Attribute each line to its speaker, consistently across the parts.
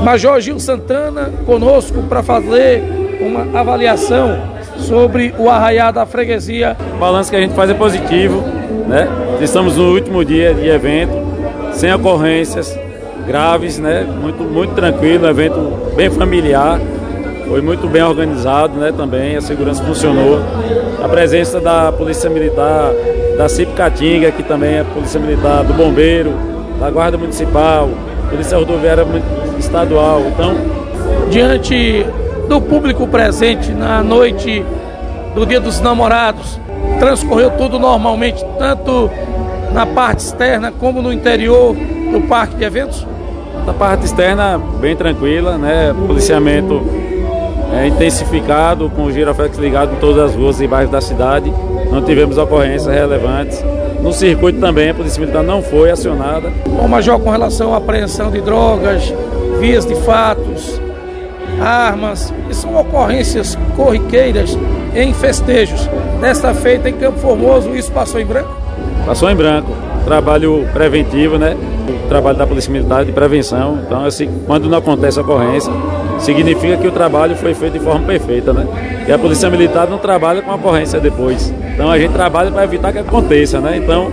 Speaker 1: Major Gil Santana conosco para fazer uma avaliação sobre o Arraiá da Freguesia.
Speaker 2: O balanço que a gente faz é positivo, né? Estamos no último dia de evento, sem ocorrências graves, né? Muito tranquilo, evento bem familiar, foi muito bem organizado, né? Também a segurança funcionou. A presença da Polícia Militar, da CIP Caatinga, que também é Polícia Militar, do Bombeiro, da Guarda Municipal, Polícia Rodoviária Estadual. Então,
Speaker 1: diante do público presente na noite do Dia dos Namorados, transcorreu tudo normalmente, tanto na parte externa como no interior do parque de eventos?
Speaker 2: A parte externa bem tranquila, né? Policiamento intensificado, com o giroflex ligado em todas as ruas e bairros da cidade. Não tivemos ocorrências relevantes. No circuito também a Polícia Militar não foi acionada.
Speaker 1: Bom, Major, com relação à apreensão de drogas, vias de fatos, armas, que são ocorrências corriqueiras em festejos. Desta feita em Campo Formoso, isso passou em branco?
Speaker 2: Passou em branco. Trabalho preventivo, né? O trabalho da Polícia Militar de prevenção. Então, assim, quando não acontece ocorrência, significa que o trabalho foi feito de forma perfeita, né? E a Polícia Militar não trabalha com ocorrência depois. Então, a gente trabalha para evitar que aconteça, né? Então,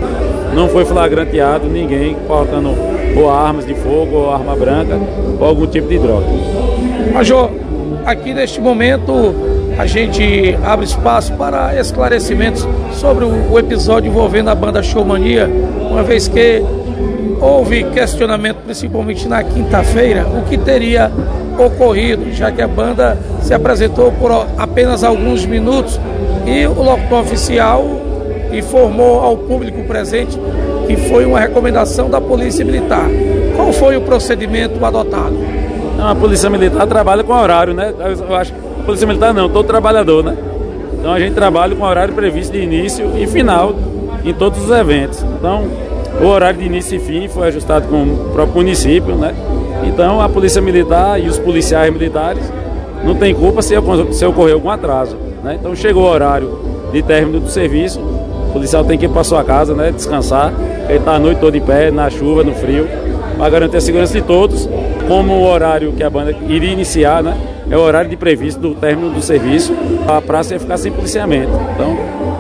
Speaker 2: não foi flagranteado ninguém portando ou armas de fogo ou arma branca ou algum tipo de droga.
Speaker 1: Major, aqui neste momento a gente abre espaço para esclarecimentos sobre o episódio envolvendo a banda Showmania, uma vez que houve questionamento, principalmente na quinta-feira, o que teria ocorrido, já que a banda se apresentou por apenas alguns minutos e o locutor oficial informou ao público presente que foi uma recomendação da Polícia Militar. Qual foi o procedimento adotado?
Speaker 2: Não, a Polícia Militar trabalha com horário, né? Eu acho que a Polícia Militar não, todo trabalhador, né? Então a gente trabalha com horário previsto de início e final em todos os eventos. Então o horário de início e fim foi ajustado com o próprio município, né? Então a Polícia Militar e os policiais militares não tem culpa se ocorrer algum atraso, né? Então chegou o horário de término do serviço, o policial tem que ir para sua casa, né? Descansar, ele está a noite toda em pé, na chuva, no frio, para garantir a segurança de todos. Como o horário que a banda iria iniciar, né? É o horário de previsto do término do serviço, a praça ia ficar sem policiamento. Então,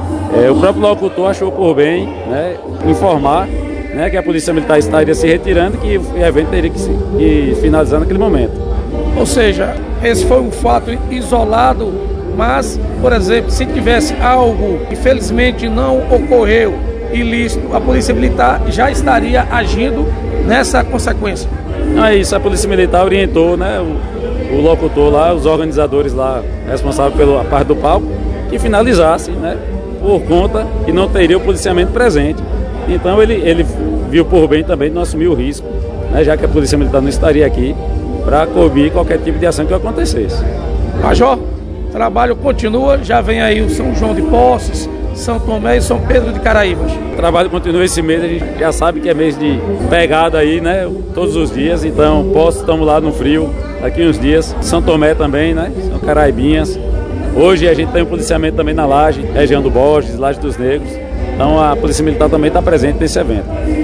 Speaker 2: o próprio locutor achou por bem, né, informar, né, que a Polícia Militar estaria se retirando e que o evento teria que ir finalizar naquele momento.
Speaker 1: Ou seja, esse foi um fato isolado, mas, por exemplo, se tivesse algo que felizmente não ocorreu ilícito, a Polícia Militar já estaria agindo nessa consequência.
Speaker 2: Não é isso, a Polícia Militar orientou, né, o locutor lá, os organizadores lá, responsáveis pela parte do palco, que finalizasse, né, por conta que não teria o policiamento presente. Então ele viu por bem também não assumir o risco, né, já que a Polícia Militar não estaria aqui para cobrir qualquer tipo de ação que acontecesse.
Speaker 1: Major, o trabalho continua, já vem aí o São João de Poços, São Tomé e São Pedro de Caraíbas.
Speaker 2: O trabalho continua esse mês, a gente já sabe que é mês de pegada aí, né? Todos os dias, então Poços estamos lá no frio, daqui uns dias. São Tomé também, né? São Caraibinhas. Hoje a gente tem um policiamento também na Laje, região do Borges, Laje dos Negros. Então a Polícia Militar também está presente nesse evento.